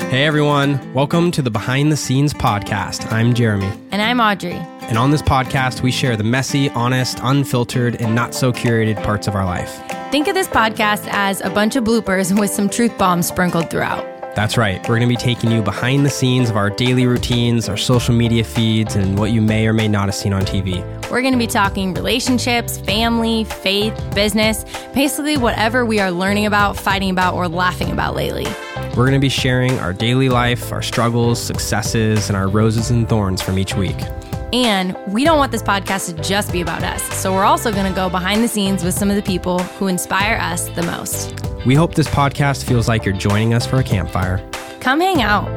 Hey everyone, welcome to the Behind the Scenes podcast. I'm Jeremy. And I'm Audrey. And on this podcast, we share the messy, honest, unfiltered, and not so curated parts of our life. Think of this podcast as a bunch of bloopers with some truth bombs sprinkled throughout. That's right. We're going to be taking you behind the scenes of our daily routines, our social media feeds, and what you may or may not have seen on TV. We're going to be talking relationships, family, faith, business, basically whatever we are learning about, fighting about, or laughing about lately. We're going to be sharing our daily life, our struggles, successes, and our roses and thorns from each week. And we don't want this podcast to just be about us, so we're also going to go behind the scenes with some of the people who inspire us the most. We hope this podcast feels like you're joining us for a campfire. Come hang out.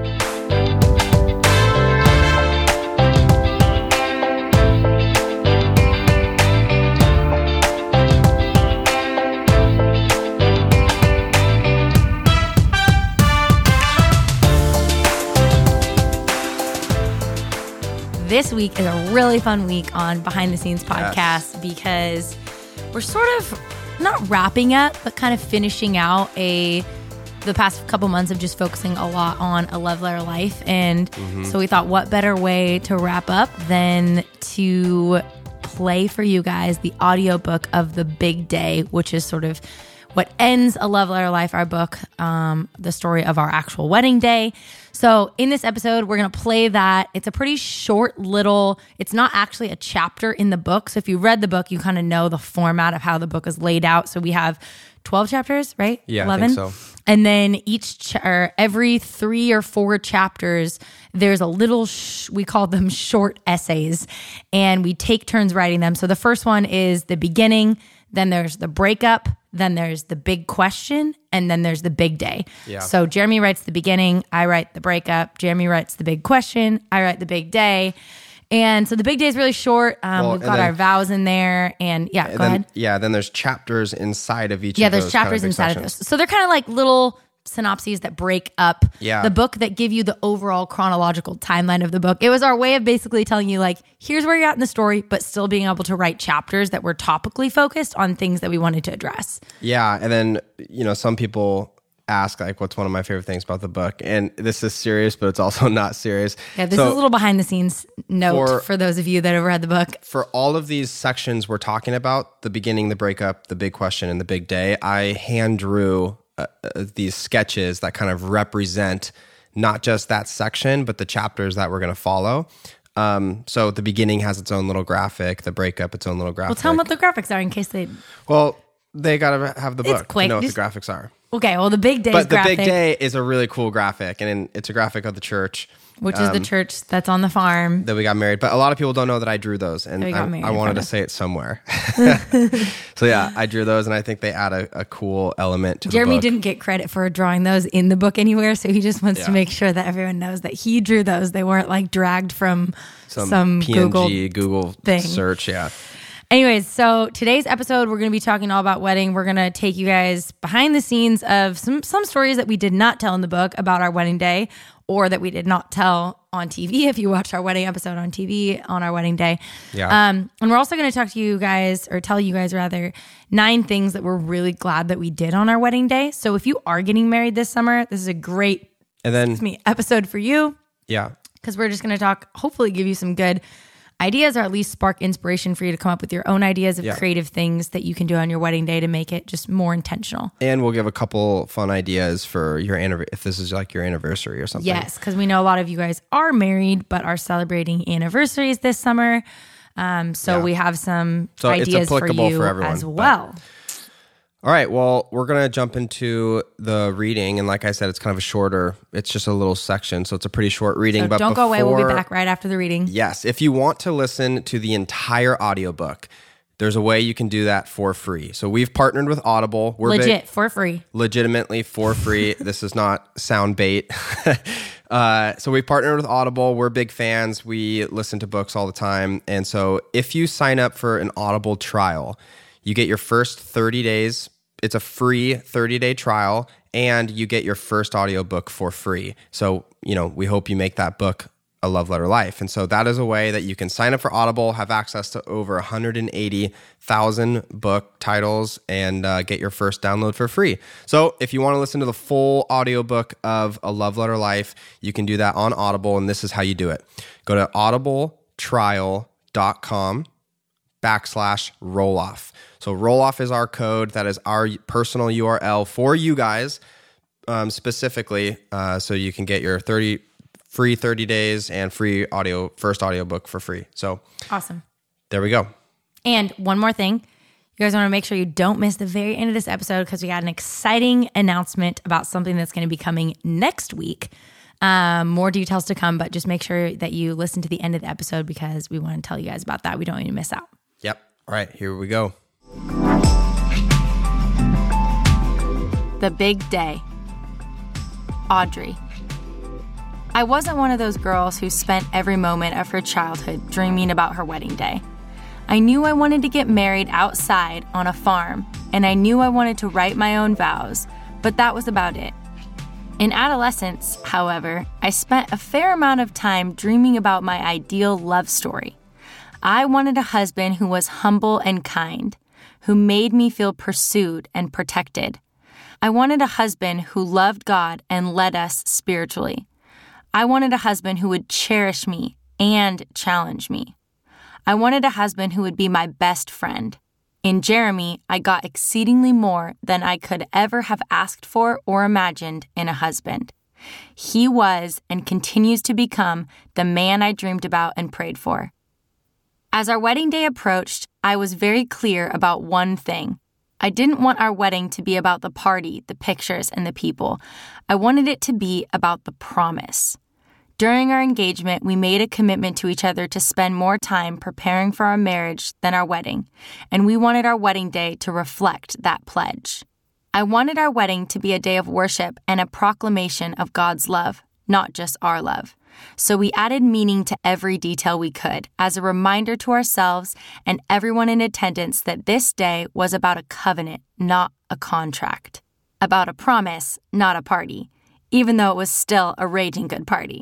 This week is a really fun week on Behind the Scenes podcast because we're sort of not wrapping up, but kind of finishing out the past couple months of just focusing a lot on a love letter life. And so we thought, what better way to wrap up than to play for you guys the audiobook of The Big Day, which is sort of what ends a love letter life, our book, the story of our actual wedding day. So in this episode, we're going to play that. It's a pretty short little, it's not actually a chapter in the book. So if you read the book, you kind of know the format of how the book is laid out. So we have 12 chapters, right? Yeah, 11? I think so. And then every 3 or 4 chapters, there's a little, we call them short essays, and we take turns writing them. So the first one is the beginning, then there's the breakup, then there's the big question, and then there's the big day. Yeah. So Jeremy writes the beginning, I write the breakup, Jeremy writes the big question, I write the big day. And so the big day is really short. We've got our vows in there, and go ahead. Yeah, then there's chapters inside of each of those. Yeah, there's chapters inside of those. So they're kind of like little synopses that break up the book, that give you the overall chronological timeline of the book. It was our way of basically telling you, like, here's where you're at in the story, but still being able to write chapters that were topically focused on things that we wanted to address. Yeah, and then, some people ask, like, what's one of my favorite things about the book? And this is serious, but it's also not serious. Yeah, this is a little behind the scenes note for those of you that have read the book. For all of these sections we're talking about, the beginning, the breakup, the big question, and the big day, I hand drew these sketches that kind of represent not just that section, but the chapters that we're going to follow. So the beginning has its own little graphic, the breakup, its own little graphic. Well, tell them what the graphics are in case they... Well, they got to have the book quick. to know what the graphics are. Okay, well, the big day But the graphic, big day is a really cool graphic, and it's a graphic of the church. which is the church that's on the farm. That we got married. But a lot of people don't know that I drew those, and I wanted to say it somewhere. So yeah, I drew those, and I think they add a cool element to the book. Jeremy didn't get credit for drawing those in the book anywhere, so he just wants to make sure that everyone knows that he drew those. They weren't like dragged from some PNG, Google thing. search, yeah. Anyways, so today's episode, we're going to be talking all about wedding. We're going to take you guys behind the scenes of some stories that we did not tell in the book about our wedding day, or that we did not tell on TV if you watched our wedding episode on TV on our wedding day. Yeah. And we're also going to talk to you guys, or tell you guys rather, 9 things that we're really glad that we did on our wedding day. So if you are getting married this summer, this is a great episode for you. Yeah. Because we're just going to talk, hopefully give you some good ideas, or at least spark inspiration for you to come up with your own ideas of creative things that you can do on your wedding day to make it just more intentional. And we'll give a couple fun ideas for your if this is like your anniversary or something. Yes, because we know a lot of you guys are married but are celebrating anniversaries this summer. We have some ideas for you for everyone, as well. All right, well, we're going to jump into the reading. And like I said, it's kind of it's just a little section. So it's a pretty short reading. So don't go away. We'll be back right after the reading. Yes. If you want to listen to the entire audiobook, there's a way you can do that for free. So we've partnered with Audible. We're for free. Legitimately for free. This is not sound bait. So we partnered with Audible. We're big fans. We listen to books all the time. And so if you sign up for an Audible trial, you get your first 30 days. It's a free 30-day trial, and you get your first audiobook for free. So, we hope you make that book A Love Letter Life. And so that is a way that you can sign up for Audible, have access to over 180,000 book titles, and get your first download for free. So if you want to listen to the full audiobook of A Love Letter Life, you can do that on Audible, and this is how you do it. Go to audibletrial.com/rolloff. So rolloff is our code. That is our personal URL for you guys specifically, so you can get your free 30 days and free first audiobook for free. So awesome. There we go. And one more thing. You guys want to make sure you don't miss the very end of this episode because we got an exciting announcement about something that's going to be coming next week. More details to come, but just make sure that you listen to the end of the episode because we want to tell you guys about that. We don't want you to miss out. Yep. All right, here we go. The big day. Audrey. I wasn't one of those girls who spent every moment of her childhood dreaming about her wedding day. I knew I wanted to get married outside on a farm, and I knew I wanted to write my own vows, but that was about it. In adolescence, however, I spent a fair amount of time dreaming about my ideal love story. I wanted a husband who was humble and kind, who made me feel pursued and protected. I wanted a husband who loved God and led us spiritually. I wanted a husband who would cherish me and challenge me. I wanted a husband who would be my best friend. In Jeremy, I got exceedingly more than I could ever have asked for or imagined in a husband. He was and continues to become the man I dreamed about and prayed for. As our wedding day approached, I was very clear about one thing. I didn't want our wedding to be about the party, the pictures, and the people. I wanted it to be about the promise. During our engagement, we made a commitment to each other to spend more time preparing for our marriage than our wedding, and we wanted our wedding day to reflect that pledge. I wanted our wedding to be a day of worship and a proclamation of God's love, not just our love. So we added meaning to every detail we could as a reminder to ourselves and everyone in attendance that this day was about a covenant, not a contract. About a promise, not a party, even though it was still a raging good party.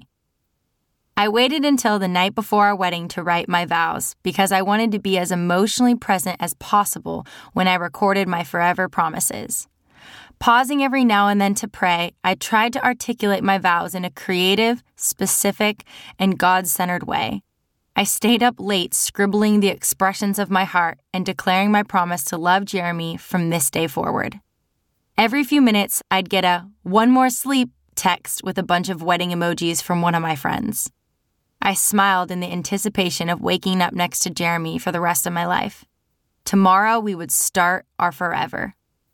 I waited until the night before our wedding to write my vows because I wanted to be as emotionally present as possible when I recorded my forever promises. Pausing every now and then to pray, I tried to articulate my vows in a creative, specific, and God-centered way. I stayed up late scribbling the expressions of my heart and declaring my promise to love Jeremy from this day forward. Every few minutes, I'd get a "one more sleep" text with a bunch of wedding emojis from one of my friends. I smiled in the anticipation of waking up next to Jeremy for the rest of my life. Tomorrow, we would start our forever.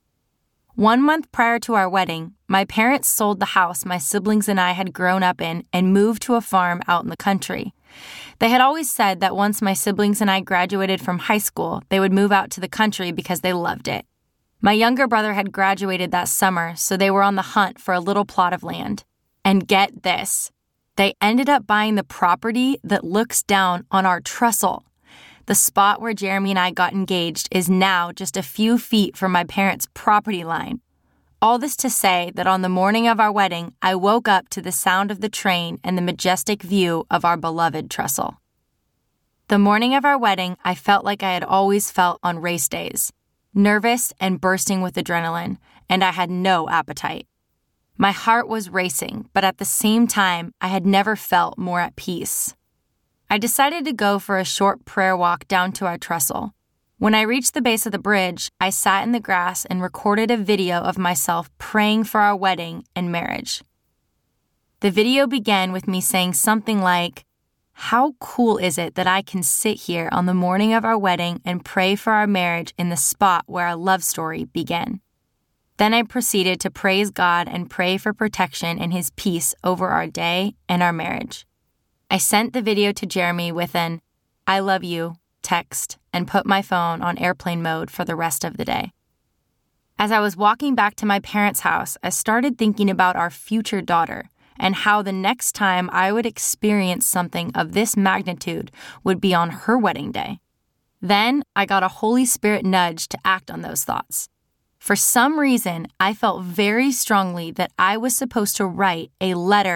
1 month prior to our wedding, my parents sold the house my siblings and I had grown up in and moved to a farm out in the country. They had always said that once my siblings and I graduated from high school, they would move out to the country because they loved it. My younger brother had graduated that summer, so they were on the hunt for a little plot of land. And get this, they ended up buying the property that looks down on our trestle. The spot where Jeremy and I got engaged is now just a few feet from my parents' property line. All this to say that on the morning of our wedding, I woke up to the sound of the train and the majestic view of our beloved trestle. The morning of our wedding, I felt like I had always felt on race days, nervous and bursting with adrenaline, and I had no appetite. My heart was racing, but at the same time, I had never felt more at peace. I decided to go for a short prayer walk down to our trestle. When I reached the base of the bridge, I sat in the grass and recorded a video of myself praying for our wedding and marriage. The video began with me saying something like, "How cool is it that I can sit here on the morning of our wedding and pray for our marriage in the spot where our love story began?" Then I proceeded to praise God and pray for protection and His peace over our day and our marriage. I sent the video to Jeremy with an "I love you" text and put my phone on airplane mode for the rest of the day. As I was walking back to my parents' house, I started thinking about our future daughter and how the next time I would experience something of this magnitude would be on her wedding day. Then I got a Holy Spirit nudge to act on those thoughts. For some reason, I felt very strongly that I was supposed to write a letter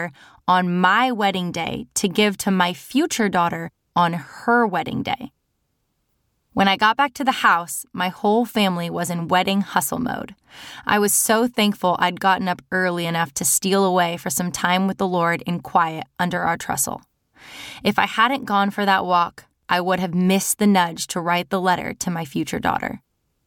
on my wedding day to give to my future daughter on her wedding day. When I got back to the house, my whole family was in wedding hustle mode. I was so thankful I'd gotten up early enough to steal away for some time with the Lord in quiet under our trestle. If I hadn't gone for that walk, I would have missed the nudge to write the letter to my future daughter.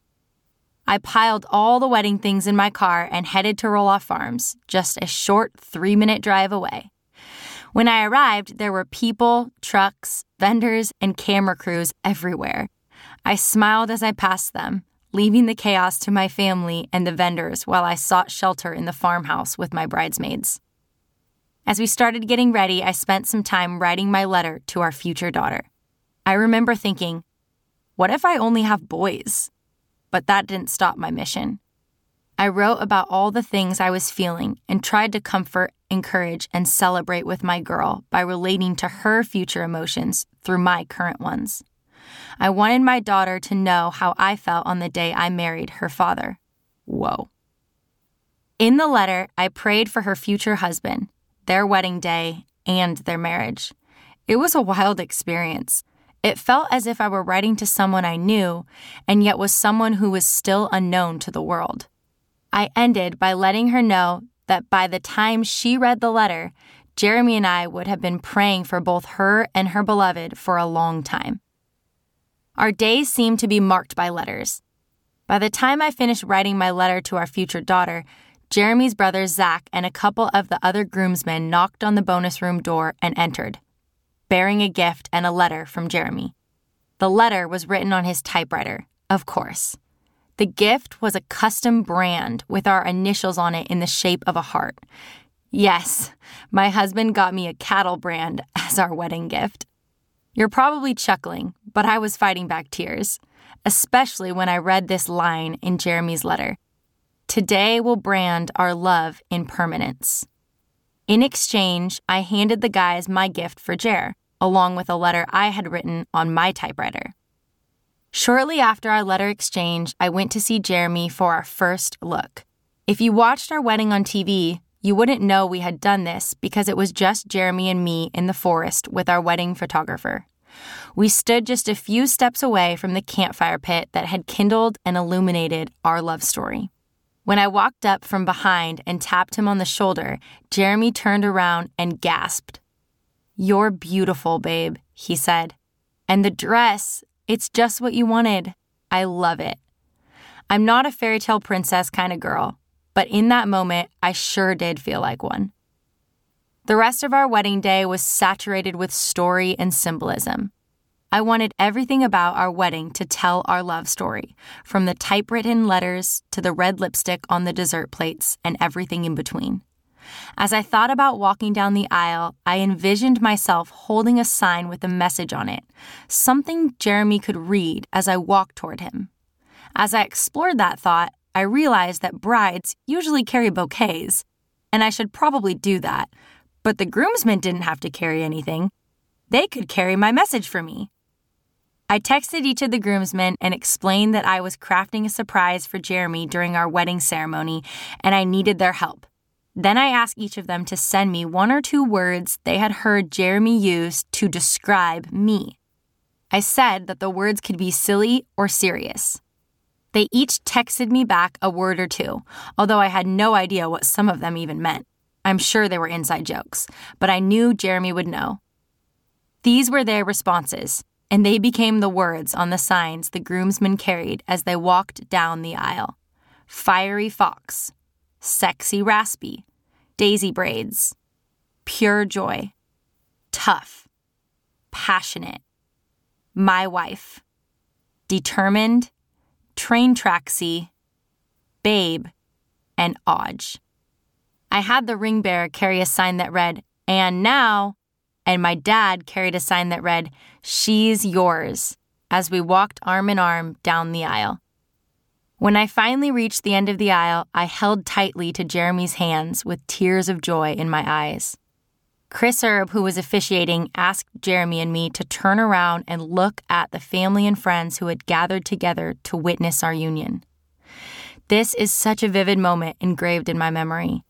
I piled all the wedding things in my car and headed to Roloff Farms, just a short 3-minute drive away. When I arrived, there were people, trucks, vendors, and camera crews everywhere. I smiled as I passed them, leaving the chaos to my family and the vendors while I sought shelter in the farmhouse with my bridesmaids. As we started getting ready, I spent some time writing my letter to our future daughter. I remember thinking, what if I only have boys? But that didn't stop my mission. I wrote about all the things I was feeling and tried to comfort, encourage, and celebrate with my girl by relating to her future emotions through my current ones. I wanted my daughter to know how I felt on the day I married her father. Whoa. In the letter, I prayed for her future husband, their wedding day, and their marriage. It was a wild experience. It felt as if I were writing to someone I knew, and yet was someone who was still unknown to the world. I ended by letting her know that by the time she read the letter, Jeremy and I would have been praying for both her and her beloved for a long time. Our days seemed to be marked by letters. By the time I finished writing my letter to our future daughter, Jeremy's brother Zach and a couple of the other groomsmen knocked on the bonus room door and entered, bearing a gift and a letter from Jeremy. The letter was written on his typewriter, of course. The gift was a custom brand with our initials on it in the shape of a heart. Yes, my husband got me a cattle brand as our wedding gift. You're probably chuckling, but I was fighting back tears, especially when I read this line in Jeremy's letter. Today will brand our love in permanence. In exchange, I handed the guys my gift for Jer, along with a letter I had written on my typewriter. Shortly after our letter exchange, I went to see Jeremy for our first look. If you watched our wedding on TV, you wouldn't know we had done this because it was just Jeremy and me in the forest with our wedding photographer. We stood just a few steps away from the campfire pit that had kindled and illuminated our love story. When I walked up from behind and tapped him on the shoulder, Jeremy turned around and gasped. "You're beautiful, babe," he said. "And the dress, it's just what you wanted. I love it." I'm not a fairy tale princess kind of girl, but in that moment, I sure did feel like one. The rest of our wedding day was saturated with story and symbolism. I wanted everything about our wedding to tell our love story, from the typewritten letters to the red lipstick on the dessert plates and everything in between. As I thought about walking down the aisle, I envisioned myself holding a sign with a message on it, something Jeremy could read as I walked toward him. As I explored that thought, I realized that brides usually carry bouquets, and I should probably do that, but the groomsmen didn't have to carry anything. They could carry my message for me. I texted each of the groomsmen and explained that I was crafting a surprise for Jeremy during our wedding ceremony, and I needed their help. Then I asked each of them to send me 1 or 2 words they had heard Jeremy use to describe me. I said that the words could be silly or serious. They each texted me back a word or 2, although I had no idea what some of them even meant. I'm sure they were inside jokes, but I knew Jeremy would know. These were their responses, and they became the words on the signs the groomsmen carried as they walked down the aisle. Fiery fox, sexy raspy, daisy braids, pure joy, tough, passionate, my wife, determined, train tracksy, babe, and Odge. I had the ring bearer carry a sign that read, "And now," and my dad carried a sign that read, "She's yours," as we walked arm in arm down the aisle. When I finally reached the end of the aisle, I held tightly to Jeremy's hands with tears of joy in my eyes. Chris Erb, who was officiating, asked Jeremy and me to turn around and look at the family and friends who had gathered together to witness our union. This is such a vivid moment engraved in my memory.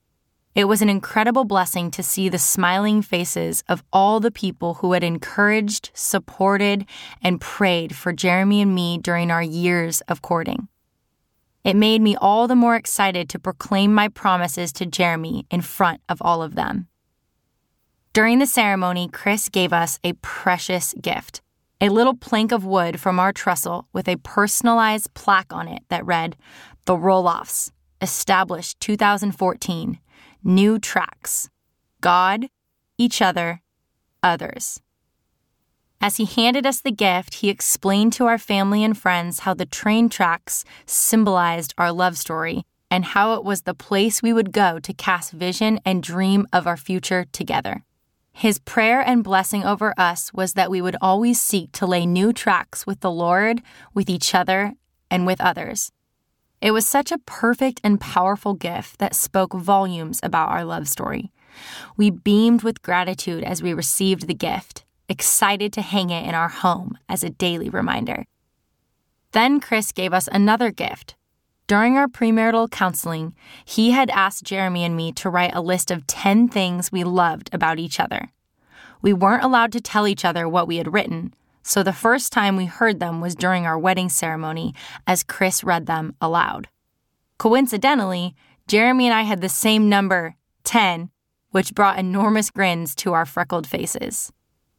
It was an incredible blessing to see the smiling faces of all the people who had encouraged, supported, and prayed for Jeremy and me during our years of courting. It made me all the more excited to proclaim my promises to Jeremy in front of all of them. During the ceremony, Chris gave us a precious gift, a little plank of wood from our trestle with a personalized plaque on it that read, "The Roloffs, established 2014, new tracks, God, each other, others." As he handed us the gift, he explained to our family and friends how the train tracks symbolized our love story and how it was the place we would go to cast vision and dream of our future together. His prayer and blessing over us was that we would always seek to lay new tracks with the Lord, with each other, and with others. It was such a perfect and powerful gift that spoke volumes about our love story. We beamed with gratitude as we received the gift, excited to hang it in our home as a daily reminder. Then Chris gave us another gift. During our premarital counseling, he had asked Jeremy and me to write a list of 10 things we loved about each other. We weren't allowed to tell each other what we had written, so the first time we heard them was during our wedding ceremony as Chris read them aloud. Coincidentally, Jeremy and I had the same number, 10, which brought enormous grins to our freckled faces.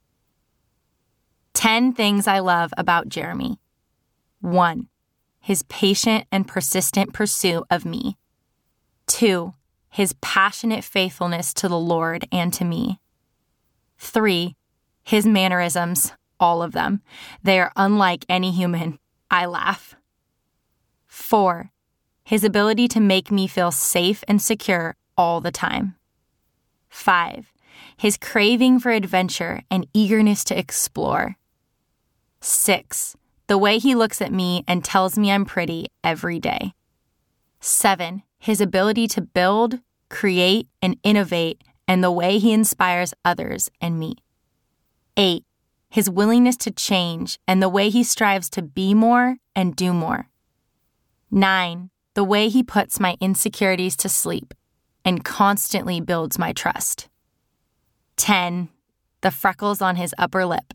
10 things I love about Jeremy. 1. His patient and persistent pursuit of me. 2. His passionate faithfulness to the Lord and to me. 3. His mannerisms, all of them. They are unlike any human. I laugh. 4. His ability to make me feel safe and secure all the time. 5. His craving for adventure and eagerness to explore. 6. The way he looks at me and tells me I'm pretty every day. 7. His ability to build, create, and innovate, and the way he inspires others and me. 8. His willingness to change and the way he strives to be more and do more. 9. The way he puts my insecurities to sleep and constantly builds my trust. 10. The freckles on his upper lip.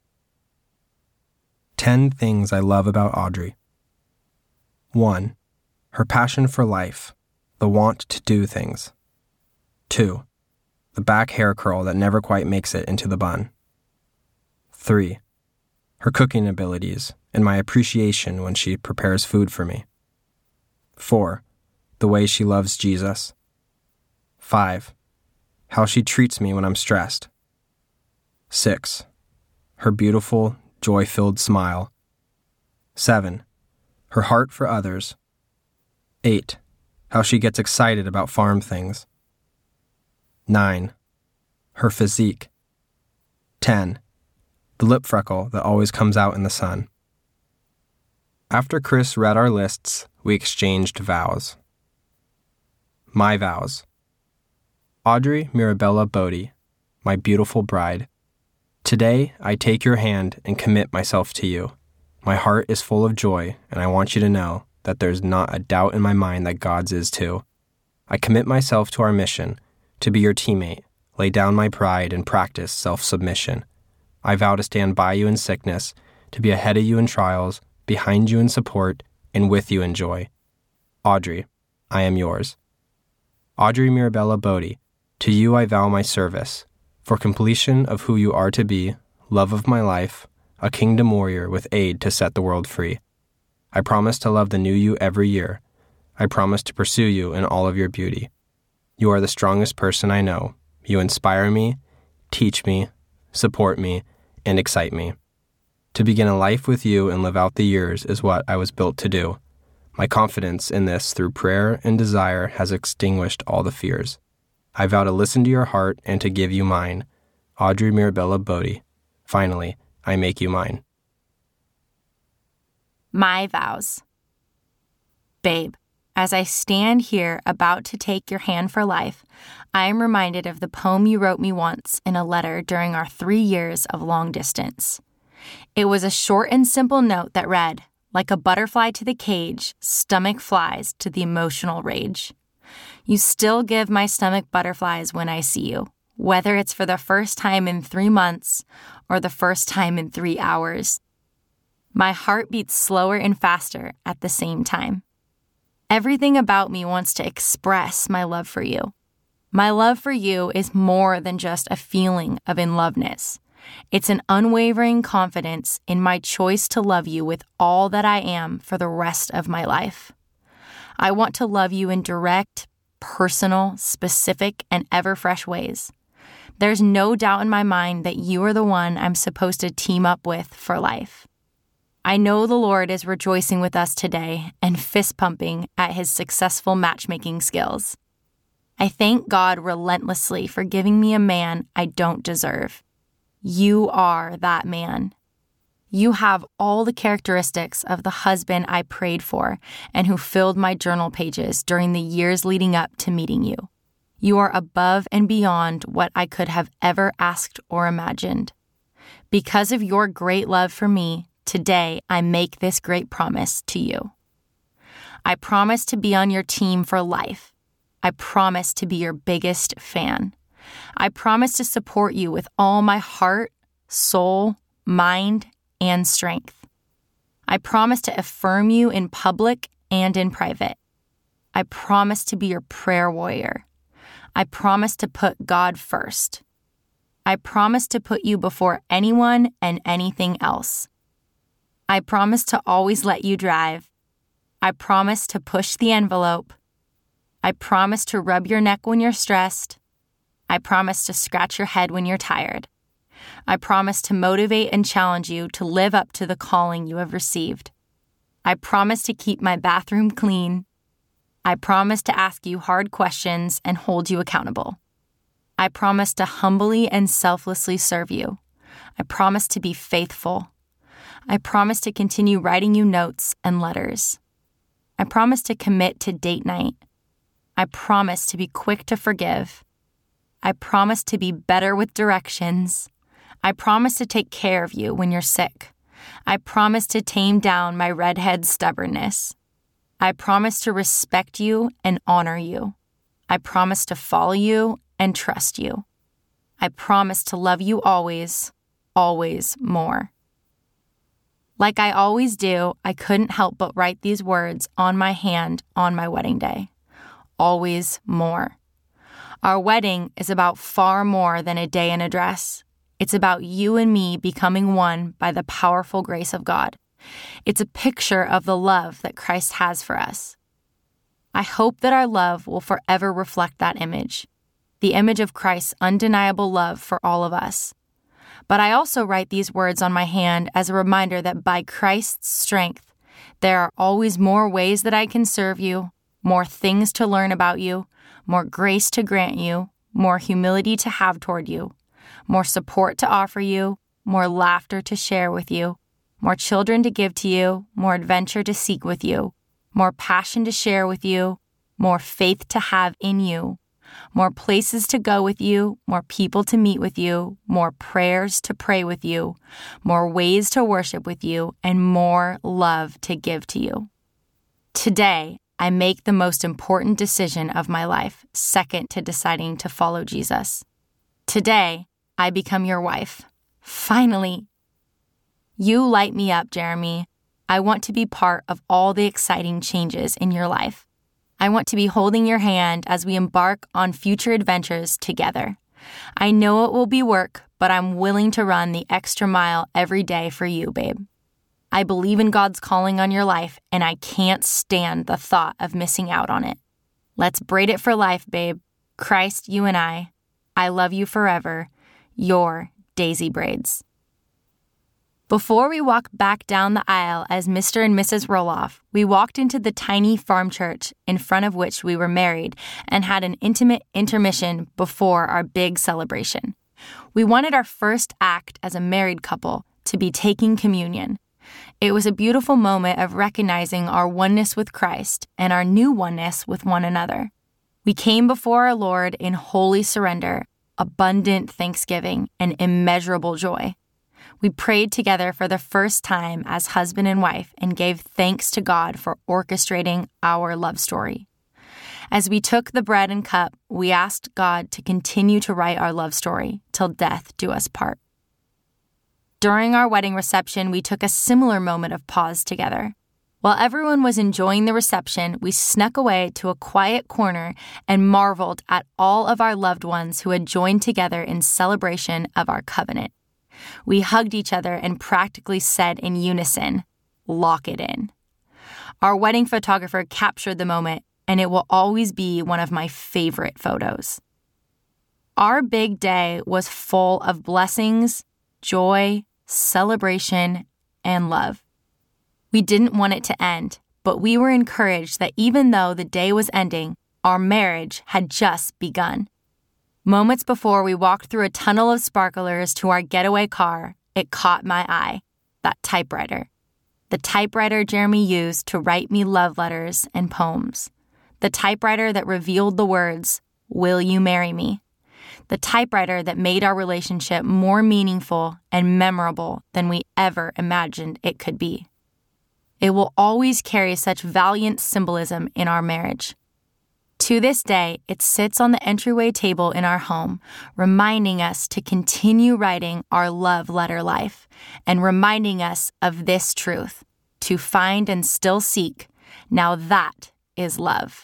10 things I love about Audrey. 1. Her passion for life, the want to do things. 2. The back hair curl that never quite makes it into the bun. 3. Her cooking abilities and my appreciation when she prepares food for me. 4. The way she loves Jesus. 5. How she treats me when I'm stressed. 6. Her beautiful, joy-filled smile. 7. Her heart for others. 8. How she gets excited about farm things. 9. Her physique. 10. The lip freckle that always comes out in the sun. After Chris read our lists, we exchanged vows. My vows. Audrey Mirabella Bodie, my beautiful bride. Today, I take your hand and commit myself to you. My heart is full of joy, and I want you to know that there's not a doubt in my mind that God's is too. I commit myself to our mission, to be your teammate, lay down my pride, and practice self-submission. I vow to stand by you in sickness, to be ahead of you in trials, behind you in support, and with you in joy. Audrey, I am yours. Audrey Mirabella Bodie, to you I vow my service, for completion of who you are to be, love of my life, a kingdom warrior with aid to set the world free. I promise to love the new you every year. I promise to pursue you in all of your beauty. You are the strongest person I know. You inspire me, teach me, support me, and excite me. To begin a life with you and live out the years is what I was built to do. My confidence in this through prayer and desire has extinguished all the fears. I vow to listen to your heart and to give you mine. Audrey Mirabella Bodie. Finally, I make you mine. My vows. Babe, as I stand here about to take your hand for life, I am reminded of the poem you wrote me once in a letter during our 3 years of long distance. It was a short and simple note that read, like a butterfly to the cage, stomach flies to the emotional rage. You still give my stomach butterflies when I see you, whether it's for the first time in 3 months or the first time in 3 hours. My heart beats slower and faster at the same time. Everything about me wants to express my love for you. My love for you is more than just a feeling of inloveness. It's an unwavering confidence in my choice to love you with all that I am for the rest of my life. I want to love you in direct, personal, specific, and ever-fresh ways. There's no doubt in my mind that you are the one I'm supposed to team up with for life. I know the Lord is rejoicing with us today and fist-pumping at his successful matchmaking skills. I thank God relentlessly for giving me a man I don't deserve. You are that man. You have all the characteristics of the husband I prayed for and who filled my journal pages during the years leading up to meeting you. You are above and beyond what I could have ever asked or imagined. Because of your great love for me, today I make this great promise to you. I promise to be on your team for life. I promise to be your biggest fan. I promise to support you with all my heart, soul, mind, and strength. I promise to affirm you in public and in private. I promise to be your prayer warrior. I promise to put God first. I promise to put you before anyone and anything else. I promise to always let you drive. I promise to push the envelope. I promise to rub your neck when you're stressed. I promise to scratch your head when you're tired. I promise to motivate and challenge you to live up to the calling you have received. I promise to keep my bathroom clean. I promise to ask you hard questions and hold you accountable. I promise to humbly and selflessly serve you. I promise to be faithful. I promise to continue writing you notes and letters. I promise to commit to date night. I promise to be quick to forgive. I promise to be better with directions. I promise to take care of you when you're sick. I promise to tame down my redhead stubbornness. I promise to respect you and honor you. I promise to follow you and trust you. I promise to love you always, always more. Like I always do, I couldn't help but write these words on my hand on my wedding day. Always more. Our wedding is about far more than a day in a dress. It's about you and me becoming one by the powerful grace of God. It's a picture of the love that Christ has for us. I hope that our love will forever reflect that image, the image of Christ's undeniable love for all of us. But I also write these words on my hand as a reminder that by Christ's strength, there are always more ways that I can serve you, more things to learn about you, more grace to grant you, more humility to have toward you, more support to offer you, more laughter to share with you, more children to give to you, more adventure to seek with you, more passion to share with you, more faith to have in you, more places to go with you, more people to meet with you, more prayers to pray with you, more ways to worship with you, and more love to give to you. Today, I make the most important decision of my life, second to deciding to follow Jesus. Today, I become your wife. Finally. You light me up, Jeremy. I want to be part of all the exciting changes in your life. I want to be holding your hand as we embark on future adventures together. I know it will be work, but I'm willing to run the extra mile every day for you, babe. I believe in God's calling on your life, and I can't stand the thought of missing out on it. Let's braid it for life, babe. Christ, you and I love you forever. Your Daisy Braids. Before we walked back down the aisle as Mr. and Mrs. Roloff, we walked into the tiny farm church in front of which we were married and had an intimate intermission before our big celebration. We wanted our first act as a married couple to be taking communion. It was a beautiful moment of recognizing our oneness with Christ and our new oneness with one another. We came before our Lord in holy surrender, abundant thanksgiving, and immeasurable joy. We prayed together for the first time as husband and wife and gave thanks to God for orchestrating our love story. As we took the bread and cup, we asked God to continue to write our love story till death do us part. During our wedding reception, we took a similar moment of pause together. While everyone was enjoying the reception, we snuck away to a quiet corner and marveled at all of our loved ones who had joined together in celebration of our covenant. We hugged each other and practically said in unison, "Lock it in." Our wedding photographer captured the moment, and it will always be one of my favorite photos. Our big day was full of blessings, joy, celebration, and love. We didn't want it to end, but we were encouraged that even though the day was ending, our marriage had just begun. Moments before we walked through a tunnel of sparklers to our getaway car, it caught my eye, that typewriter. The typewriter Jeremy used to write me love letters and poems. The typewriter that revealed the words, "Will you marry me?" The typewriter that made our relationship more meaningful and memorable than we ever imagined it could be. It will always carry such valiant symbolism in our marriage. To this day, it sits on the entryway table in our home, reminding us to continue writing our love letter life and reminding us of this truth, to find and still seek. Now that is love.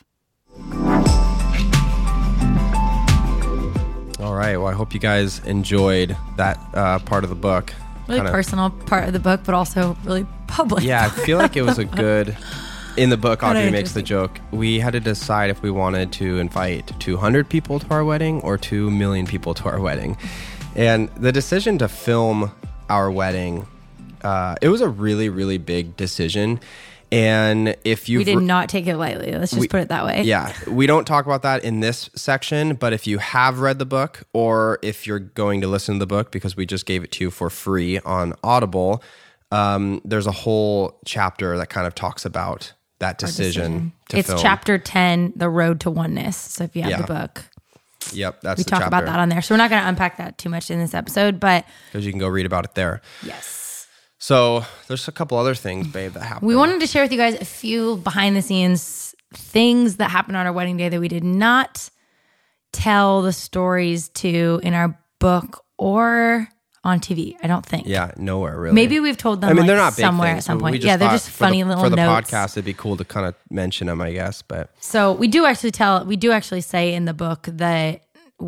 All right. Well, I hope you guys enjoyed that part of the book. Really personal part of the book, but also really public. Yeah, I feel like it was a good... In the book, Audrey makes the joke. We had to decide if we wanted to invite 200 people to our wedding or 2 million people to our wedding. And the decision to film our wedding, it was a really, really big decision. And if you... We did not take it lightly. Let's just put it that way. Yeah. We don't talk about that in this section, but if you have read the book or if you're going to listen to the book, because we just gave it to you for free on Audible, there's a whole chapter that kind of talks about that decision to film. It's chapter 10, The Road to Oneness. So if you have the book... Yep, that's we the talk chapter. about that on there. So we're not going to unpack that too much in this episode, but... Because you can go read about it there. Yes. So there's a couple other things, babe, that happened. We wanted to share with you guys a few behind-the-scenes things that happened on our wedding day that we did not tell the stories to in our book or on TV, I don't think. Yeah, nowhere really. Maybe we've told them they're not big somewhere things. at some point. We just Yeah, they're thought just funny little for the notes. podcast, it'd be cool to kind of mention them, I guess. But so we do actually say in the book that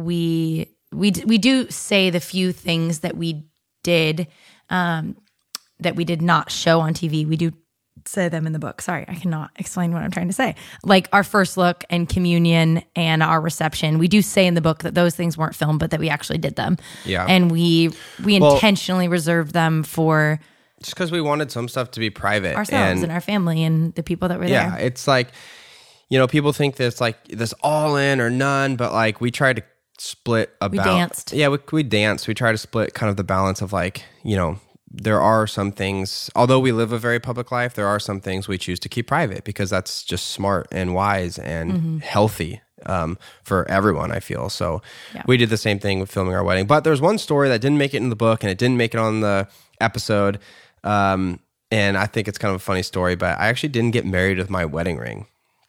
we do say the few things that we did that we did not show on TV. We do say them in the book. Sorry, I cannot explain what I'm trying to say. Like our first look and communion and our reception. We do say in the book that those things weren't filmed, but that we actually did them. Yeah. And we intentionally reserved them for... Just because we wanted some stuff to be private. Ourselves and our family and the people that were there. Yeah, it's like, people think that it's like this all in or none, but like we tried to split a balance. We danced. Yeah, we danced. We tried to split kind of the balance of like, there are some things, although we live a very public life, there are some things we choose to keep private because that's just smart and wise and healthy for everyone, I feel. So we did the same thing with filming our wedding. But there's one story that didn't make it in the book and it didn't make it on the episode. And I think it's kind of a funny story, but I actually didn't get married with my wedding ring.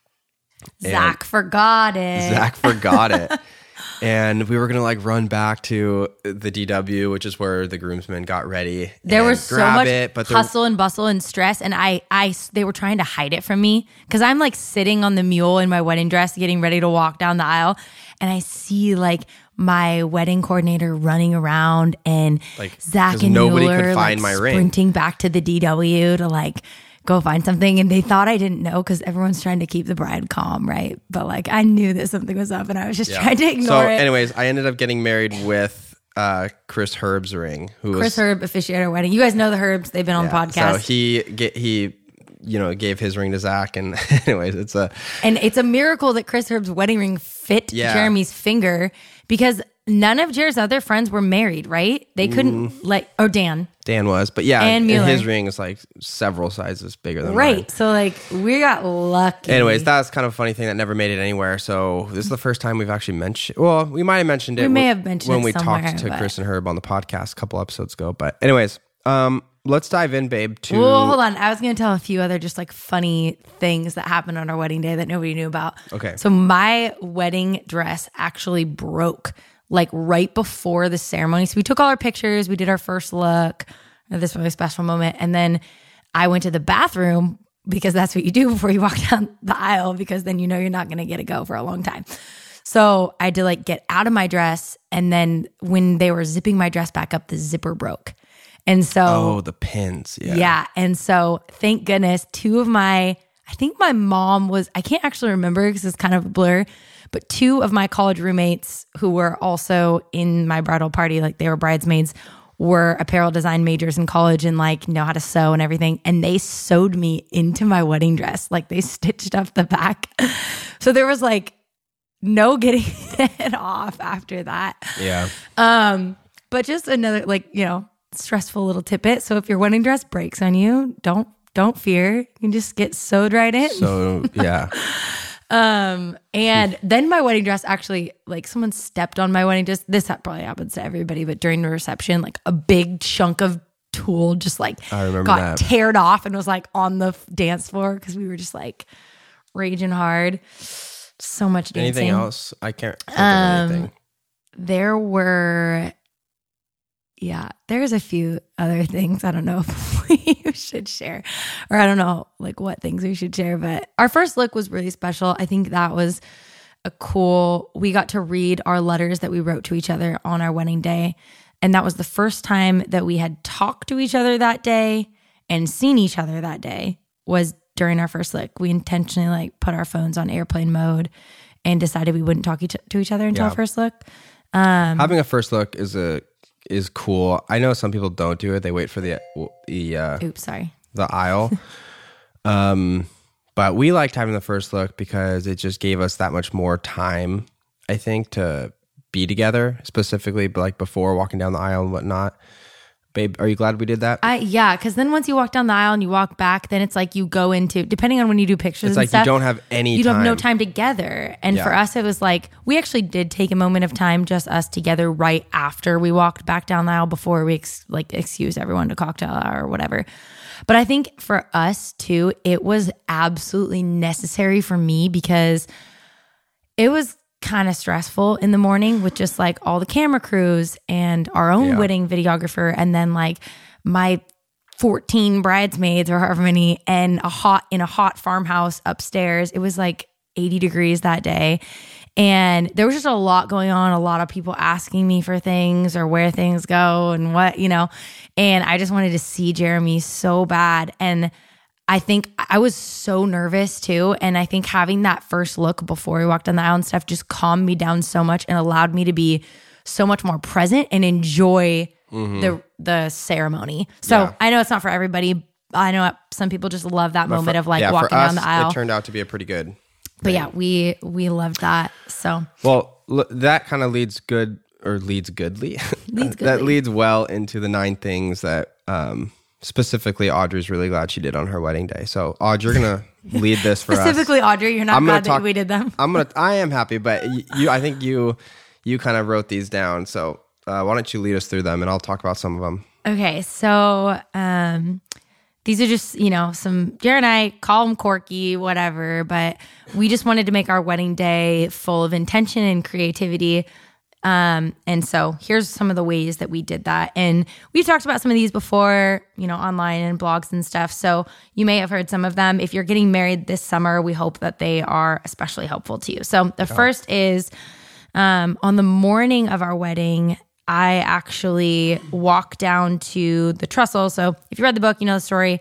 Zach forgot it. And we were going to like run back to the DW, which is where the groomsmen got ready. There was so much hustle and bustle and stress. And they were trying to hide it from me because I'm like sitting on the mule in my wedding dress, getting ready to walk down the aisle. And I see like my wedding coordinator running around and like, Zach and nobody Mueller could find like my ring. Sprinting back to the DW to like go find something. And they thought I didn't know because everyone's trying to keep the bride calm, right? But like I knew that something was up and I was just trying to ignore it. So anyways, I ended up getting married with Chris Herb's ring. Chris Herb officiated our wedding. You guys know the Herbs. They've been on the podcast. So he gave his ring to Zach. And anyways, it's a miracle that Chris Herb's wedding ring fit Jeremy's finger because none of Jared's other friends were married, right? They couldn't Dan was, but and his ring is like several sizes bigger than mine. So like we got lucky. Anyways, that's kind of a funny thing that never made it anywhere. So this is the first time we've actually mentioned. Well, we might have mentioned it. We may have mentioned when it we somewhere, talked to Chris and Herb on the podcast a couple episodes ago. But anyways, let's dive in, babe. Well, hold on. I was going to tell a few other just like funny things that happened on our wedding day that nobody knew about. Okay. So my wedding dress actually broke like right before the ceremony. So we took all our pictures. We did our first look, this really special moment. And then I went to the bathroom because that's what you do before you walk down the aisle, because then you know you're not going to get to go for a long time. So I had to like get out of my dress. And then when they were zipping my dress back up, the zipper broke. And so, the pins. Yeah. Yeah. And so thank goodness I think my mom was, I can't actually remember because it's kind of a blur, but 2 of my college roommates who were also in my bridal party, like they were bridesmaids, were apparel design majors in college and like know how to sew and everything. And they sewed me into my wedding dress. Like they stitched up the back. So there was like no getting it off after that. Yeah. But just another stressful little tidbit. So if your wedding dress breaks on you, don't fear. You can just get sewed right in. So yeah. And then my wedding dress actually, like someone stepped on my wedding dress. This probably happens to everybody, but during the reception, like a big chunk of tulle just like got teared off and was like on the dance floor because we were just like raging hard. So much dancing. Anything else? I can't think of anything. There's a few other things. I don't know if we should share, or I don't know like what things we should share, but our first look was really special. I think that was we got to read our letters that we wrote to each other on our wedding day. And that was the first time that we had talked to each other that day and seen each other that day was during our first look. We intentionally like put our phones on airplane mode and decided we wouldn't talk to each other until our first look. Having a first look is cool. I know some people don't do it. They wait for the aisle. But we liked having the first look because it just gave us that much more time, I think, to be together, specifically like before walking down the aisle and whatnot. Babe, are you glad we did that? Yeah, because then once you walk down the aisle and you walk back, then it's like you go into, depending on when you do pictures, it's like you don't have any time. You have no time together. And for us, it was like, we actually did take a moment of time, just us together right after we walked back down the aisle before we excused everyone to cocktail hour or whatever. But I think for us too, it was absolutely necessary for me because it was kind of stressful in the morning with just like all the camera crews and our own wedding videographer, and then like my 14 bridesmaids or however many, and in a hot farmhouse upstairs. It was like 80 degrees that day. And there was just a lot going on, a lot of people asking me for things or where things go and what, and I just wanted to see Jeremy so bad. And I think I was so nervous too. And I think having that first look before we walked down the aisle and stuff just calmed me down so much and allowed me to be so much more present and enjoy the ceremony. So I know it's not for everybody. I know some people just love that moment of like walking down the aisle. It turned out to be a pretty good thing. But yeah, we loved that. So that kind of leads goodly. That leads well into the 9 things that specifically Audrey's really glad she did on her wedding day. So Audrey, you're gonna lead this for us. Specifically Audrey, you're not glad that we did them. I am happy, but I think you kind of wrote these down. So why don't you lead us through them and I'll talk about some of them. Okay, so these are just, some, Jared and I call them quirky, whatever, but we just wanted to make our wedding day full of intention and creativity. And so here's some of the ways that we did that. And we've talked about some of these before, online and blogs and stuff. So you may have heard some of them. If you're getting married this summer, we hope that they are especially helpful to you. So the first is, on the morning of our wedding, I actually walked down to the trestle. So if you read the book, you know the story.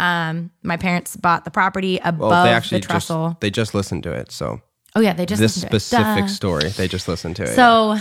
My parents bought the property above the trestle. They just listened to it. So oh yeah, they just listened to this specific story. They just listened to it. So,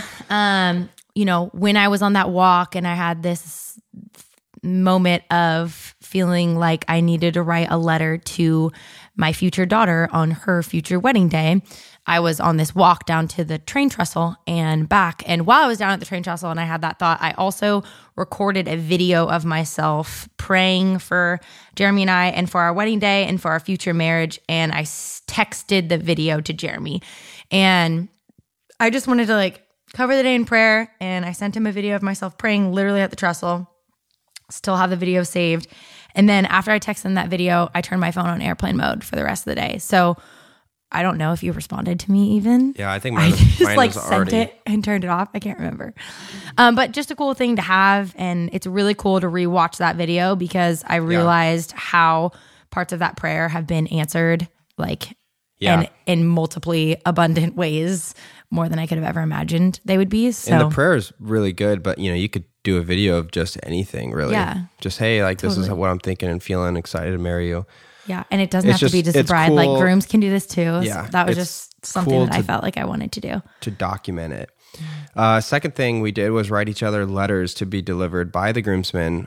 when I was on that walk and I had this moment of feeling like I needed to write a letter to my future daughter on her future wedding day, I was on this walk down to the train trestle and back. And while I was down at the train trestle and I had that thought, I also recorded a video of myself praying for Jeremy and I and for our wedding day and for our future marriage. And I texted the video to Jeremy. And I just wanted to cover the day in prayer. And I sent him a video of myself praying literally at the trestle. still have the video saved. And then after I texted them that video, I turned my phone on airplane mode for the rest of the day. So I don't know if you responded to me even. Yeah, I think I just like was sent already... it and turned it off. I can't remember. But just a cool thing to have. And it's really cool to rewatch that video because I realized how parts of that prayer have been answered like and in multiply abundant ways, more than I could have ever imagined they would be. So and the prayer is really good, but you could do a video of just anything really. Yeah. Just, hey, like this is what I'm thinking and feeling, excited to marry you. Yeah. And it doesn't have to be just a bride. Cool. Like grooms can do this too. Yeah. So that was just something cool that I felt like I wanted to do. To document it. Second thing we did was write each other letters to be delivered by the groomsmen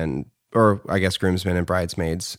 or I guess groomsmen and bridesmaids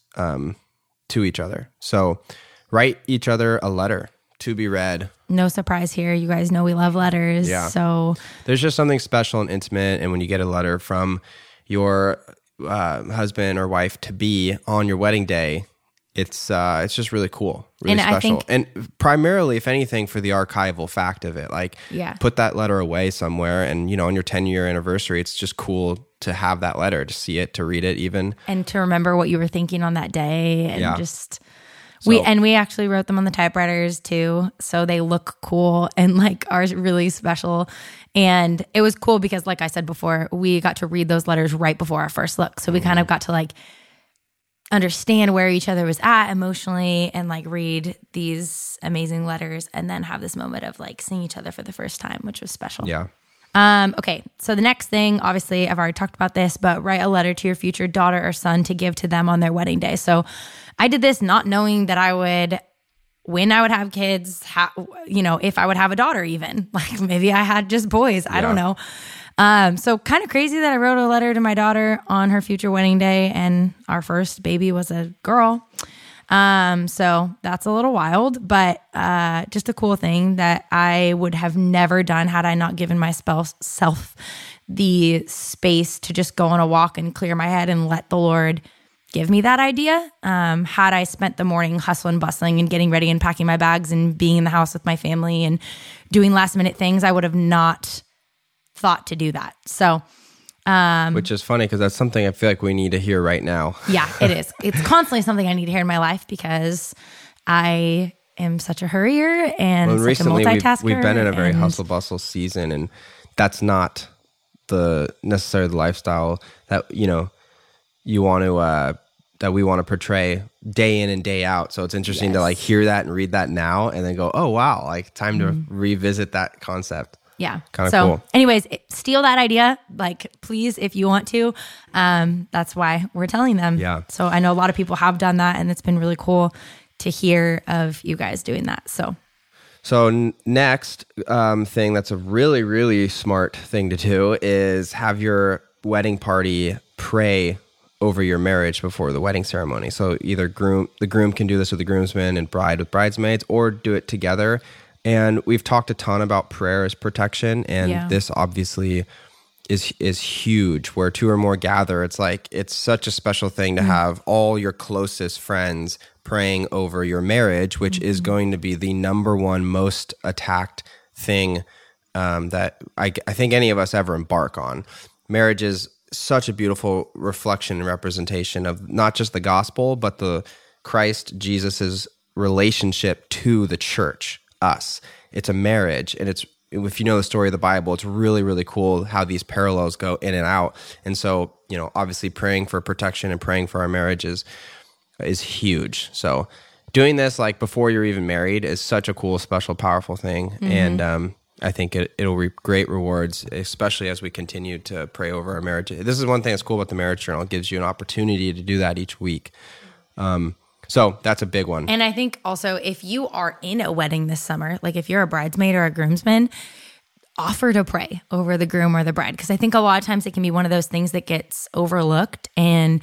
to each other. So write each other a letter to be read. No surprise here. You guys know we love letters. Yeah. So there's just something special and intimate. And when you get a letter from your husband or wife to be on your wedding day, it's just really cool, really special. And primarily, if anything, for the archival fact of it, like put that letter away somewhere. And, on your 10-year anniversary, it's just cool to have that letter, to see it, to read it even. And to remember what you were thinking on that day and just... We actually wrote them on the typewriters too, so they look cool and like are really special. And it was cool because, like I said before, we got to read those letters right before our first look, so we kind of got to like understand where each other was at emotionally and like read these amazing letters, and then have this moment of like seeing each other for the first time, which was special. Yeah. Okay, so the next thing, obviously, I've already talked about this, but write a letter to your future daughter or son to give to them on their wedding day. So I did this not knowing that when I would have kids, if I would have a daughter even. Like maybe I had just boys. I don't know. So kind of crazy that I wrote a letter to my daughter on her future wedding day, and our first baby was a girl. So that's a little wild, but just a cool thing that I would have never done had I not given myself the space to just go on a walk and clear my head and let the Lord give me that idea. Had I spent the morning hustling, bustling and getting ready and packing my bags and being in the house with my family and doing last minute things, I would have not thought to do that. So which is funny because that's something I feel like we need to hear right now. Yeah, it is. It's constantly something I need to hear in my life because I am such a hurrier and such recently, a multitasker. We've been in a very hustle bustle season, and that's not necessarily the lifestyle that you want to that we want to portray day in and day out. So it's interesting to like hear that and read that now, and then go, oh wow, like time to revisit that concept. Yeah. Kind of cool. Anyways, steal that idea. Like, please, if you want to. That's why we're telling them. Yeah. So I know a lot of people have done that, and it's been really cool to hear of you guys doing that. So next thing that's a really, really smart thing to do is have your wedding party pray over your marriage before the wedding ceremony. So either the groom can do this with the groomsmen and bride with bridesmaids, or do it together. And we've talked a ton about prayer as protection, and this obviously is huge. Where two or more gather, it's such a special thing to have all your closest friends praying over your marriage, which is going to be the number one most attacked thing that I think any of us ever embark on. Marriage is such a beautiful reflection and representation of not just the gospel, but the Christ Jesus's relationship to the church. Us. It's a marriage, and if you know the story of the Bible, it's really, really cool how these parallels go in and out. And so, obviously praying for protection and praying for our marriages is huge. So doing this like before you're even married is such a cool, special, powerful thing. And I think it'll reap great rewards, especially as we continue to pray over our marriage. This is one thing that's cool about the Marriage Journal. It gives you an opportunity to do that each week. So that's a big one. And I think also if you are in a wedding this summer, like if you're a bridesmaid or a groomsman, offer to pray over the groom or the bride. Because I think a lot of times it can be one of those things that gets overlooked, and,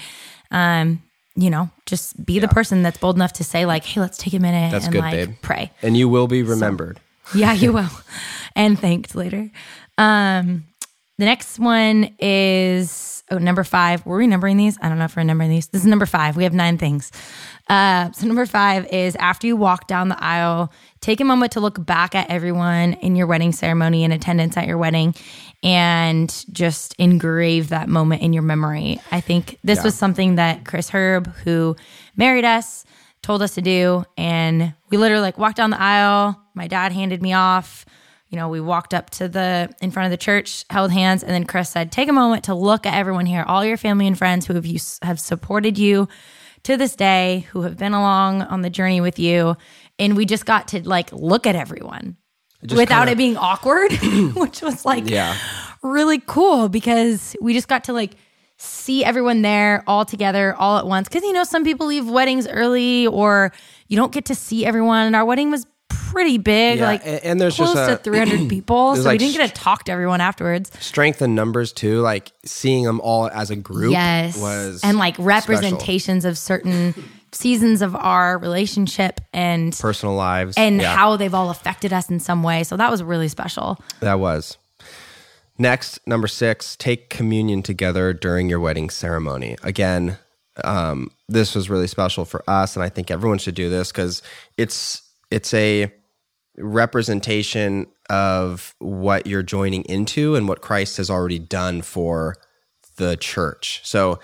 just be the person that's bold enough to say like, hey, let's take a minute and good, babe. Pray. And you will be remembered. Yeah, you will. And thanked later. The next one is number 5. Were we numbering these? I don't know if we're numbering these. This is number 5. We have 9 things. So number 5 is after you walk down the aisle, take a moment to look back at everyone in your wedding ceremony in attendance at your wedding and just engrave that moment in your memory. I think this was something that Chris Herb, who married us, told us to do. And we literally walked down the aisle. My dad handed me off. We walked up to in front of the church, held hands, and then Chris said, take a moment to look at everyone here, all your family and friends who have supported you to this day, who have been along on the journey with you. And we just got to look at everyone without it being awkward, which was really cool because we just got to see everyone there all together all at once. Because, some people leave weddings early or you don't get to see everyone. And our wedding was pretty big, and there's close just to 300 people. So we didn't get to talk to everyone afterwards. Strength in numbers too, seeing them all as a group was and representations of certain seasons of our relationship and personal lives and how they've all affected us in some way. So that was really special. That was. Next, number 6, take communion together during your wedding ceremony. Again, this was really special for us, and I think everyone should do this because it's a representation of what you're joining into and what Christ has already done for the church. So